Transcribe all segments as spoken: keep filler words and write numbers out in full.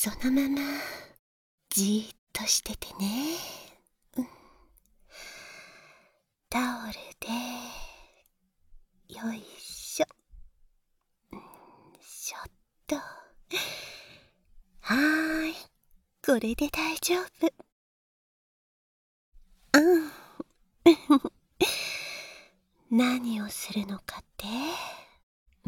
そのままじーっとしててね。うん、タオルでよいしょ、うん、しょっと。はーい、これで大丈夫。うん何をするのかって、うん、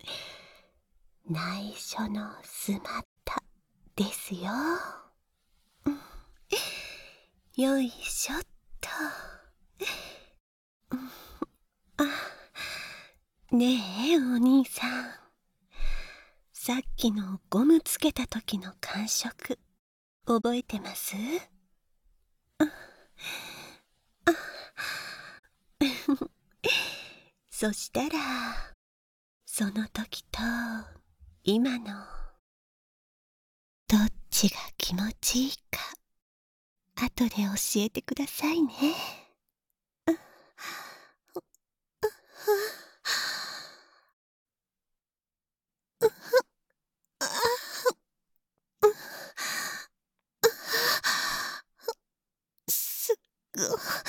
内緒のスマッタですよ。うん、よいしょっと。うん、あ、ねえお兄さん、さっきのゴムつけた時の感触覚えてます？あそしたらその時と今のどっちが気持ちいいか後で教えてくださいね。すっご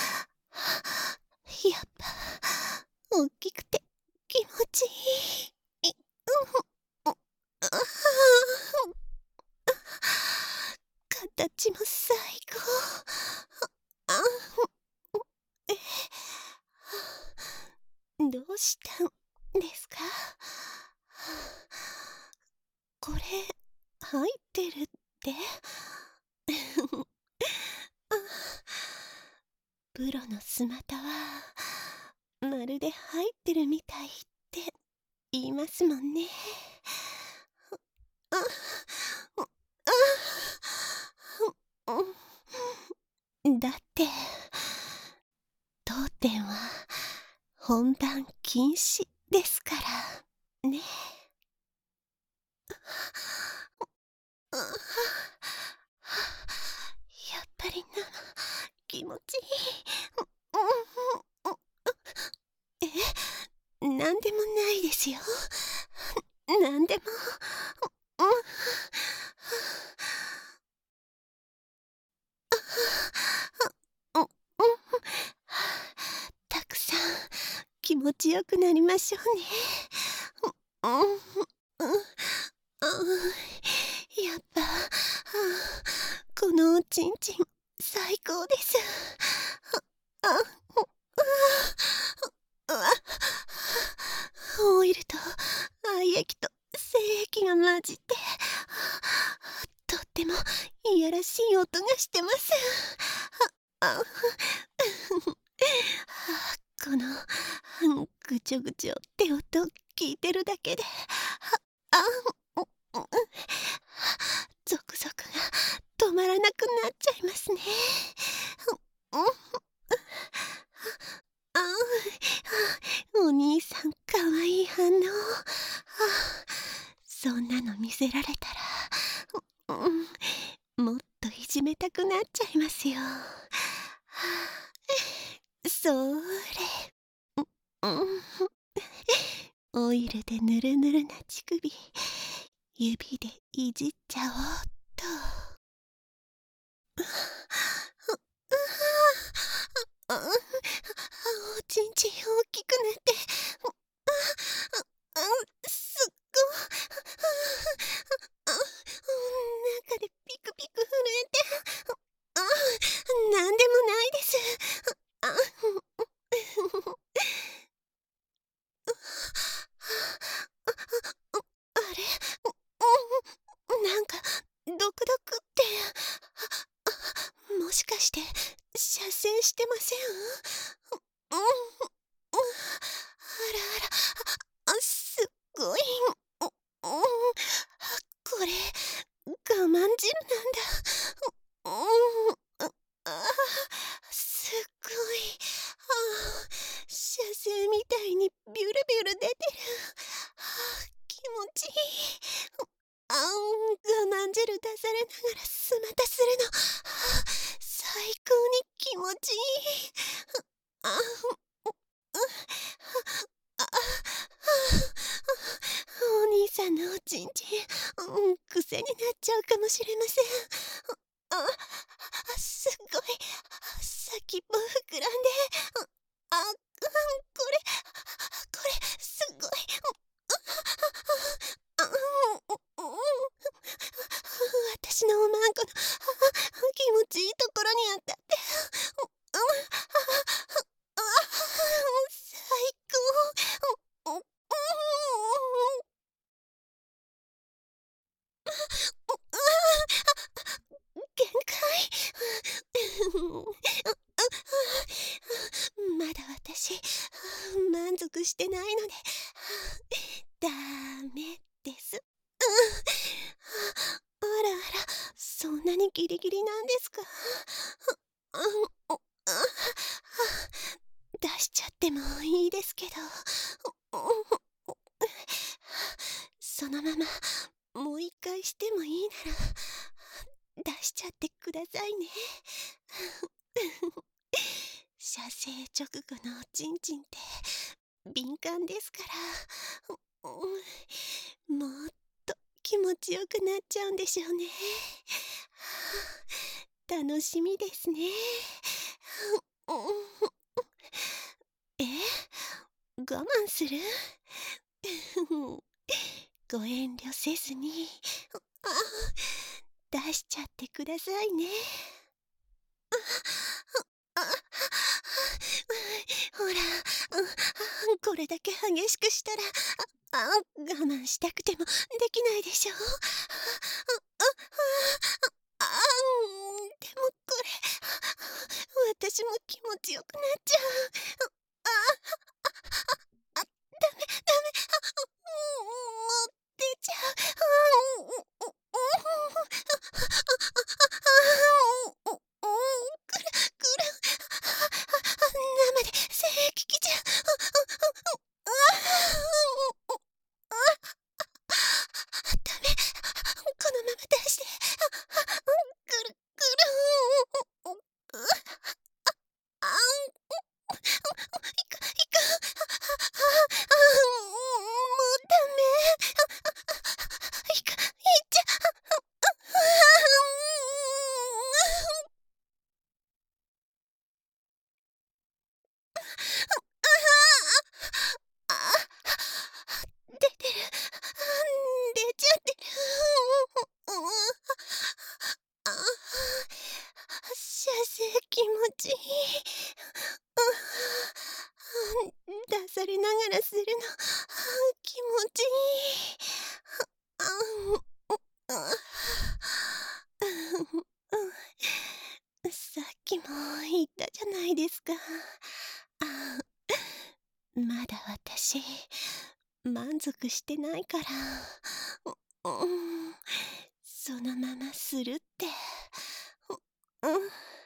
やっぱ大きくて気持ちいい。形も最高。どうしたんですか？これ入ってるってプロのスマタはまるで入ってるみたいって言いますもんね。ああだって当店は本番禁止ですからね。やっぱりな気持ちいい。え、なんでもないですよ。なんでも。たくさん気持ちよくなりましょうね。やっぱこのおちんちん最高です。オイルと愛液と精液が混じってとってもいやらしい音がしてます。あこのぐちょぐちょって音聞いてるだけであゾクゾクが止まらなくなっちゃいますね。あお兄さんかわいい反応。そんなの見せられたら、うん、もっといじめたくなっちゃいますよ。それ、うん、オイルでぬるぬるな乳首指でいじっちゃおうっと。おちんちん大きくなってすっご中でピクピク震えてなんでもないです。あれなんかドクドクってもしかして射精してません？あらあらすっごい。これ我慢汁なんだ。すっごい。射精みたいにビュルビュル出てる。気持ちいい。あん我慢汁出されながらスマタするの最高に気持ちいい。あお兄ささんのおちんちん、うん、癖になっちゃうかもしれません。あ、あすっごい、先っぽ膨らんで、あ、うん、これ、これ、すごい、あ、うん、うん、私のおまんこの気持ちいいところに当たって、うん、あ、最高、うん、限界。まだ私、満足してないので、ダメです。あらあら、そんなにギリギリなんですか。出しちゃってもいいですけど、そのままもう一回してもいいなら出しちゃってくださいね。射精直後のおちんちんって敏感ですから、もっと気持ちよくなっちゃうんでしょうね。楽しみですね。え、我慢する？ご遠慮せずに出しちゃってくださいね。ほら、これだけ激しくしたら、あ、我慢したくてもできないでしょ。あ、でもこれ、私も気持ちよくなっちゃう。あ、ダメ、ダメ、もう出ちゃう。くる、くる、生で精液来ちゃう。ダメ、このまま出して。くる、くる。あん、いか、いか、もうダメ。いか、いっちゃ。出てる。出ちゃってる。あ、射精気持ちいい。出されながらするの気持ちいい。さっきも言ったじゃないですか。まだ私満足してないから、うん、そのままするって。うん、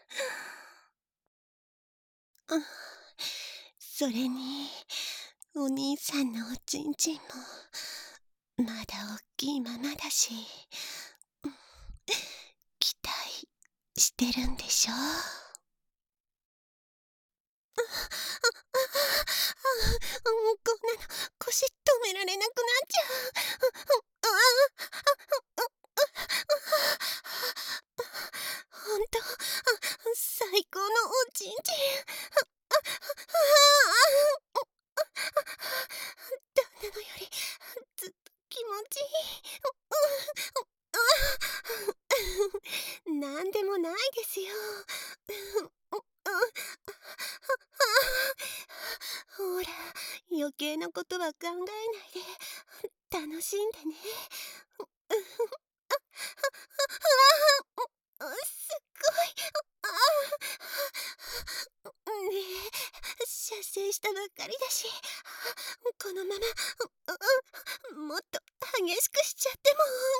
うん、それにお兄さんのおちんちんもまだおっきいままだし、うん、期待してるんでしょ。あ、あ、あ、もうこんなの腰止められなくなっちゃう。ああ、ほんと、最高のおちんちん。旦那のよりずっと気持ちいい。なんでもないですよ。ほら、余計なことは考えないで楽しんでね。すっごい。ねえ、射精したばっかりだし、このままもっと激しくしちゃっても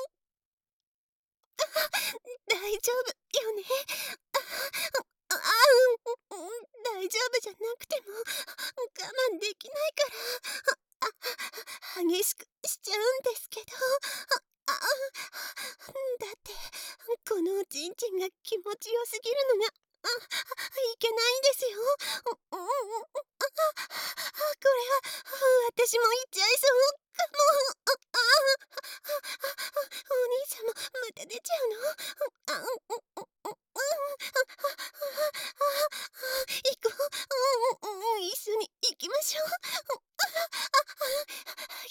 大丈夫よね。ああ、うん、大丈夫じゃなくても我慢できないから、あ、激しくしちゃうんですけど、あ、だってこのおちんちんが気持ちよすぎるのが、あ、いけないんですよ。これは私も言っちゃいそうかも。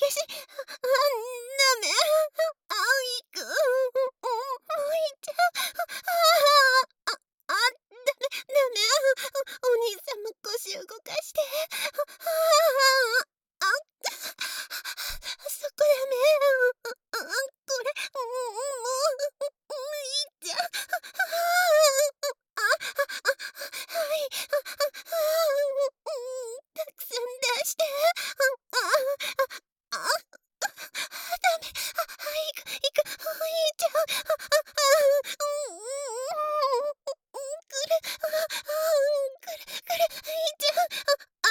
し、あ、ダメ。あいくん、もういちゃう。ああ、あ、ダメ、ダメ。おお兄さんも腰動かして。ああ、あ、そこダメ。あ、これ、もう、もういいじゃん。ああ、はい。たくさん出して。ああ、あ、ダメ。あ、いく、いく、お兄ちゃん。あ、あ、うん、くる、くる、くる、いいちゃん。あ、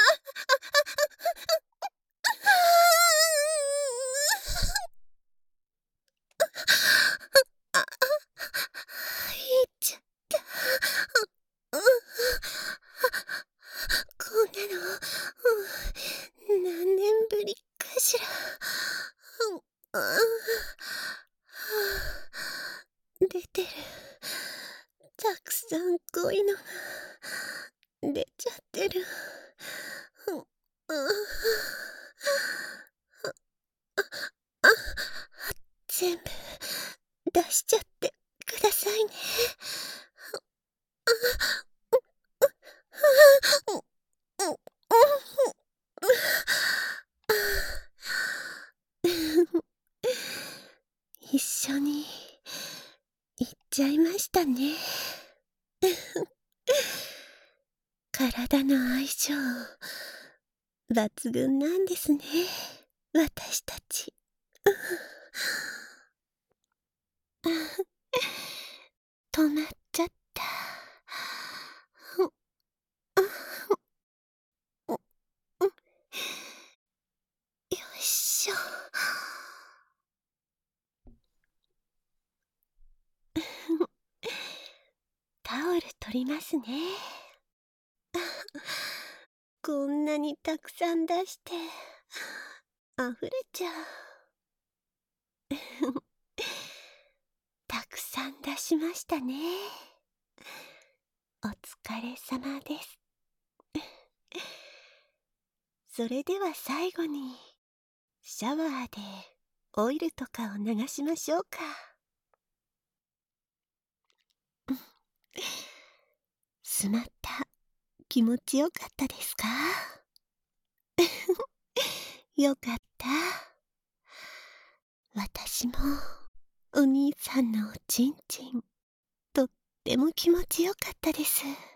あ、あ、いっちゃった。うん、こんなの、うん、何年ぶりかしら。うん、あ、出てる。たくさん濃いのが出ちゃってる。うん、あ、あ、全部出しちゃってくださいね。うん、うん、一緒に行っちゃいましたね。体の相性抜群なんですね、私たち。止まっちゃった。よいしょ。タオル取りますね。こんなにたくさん出して溢れちゃう。たくさん出しましたね。お疲れ様です。それでは最後にシャワーでオイルとかを流しましょうか。スマッタ、気持ちよかったですか？よかった。私もお兄さんのおちんちん、とっても気持ちよかったです。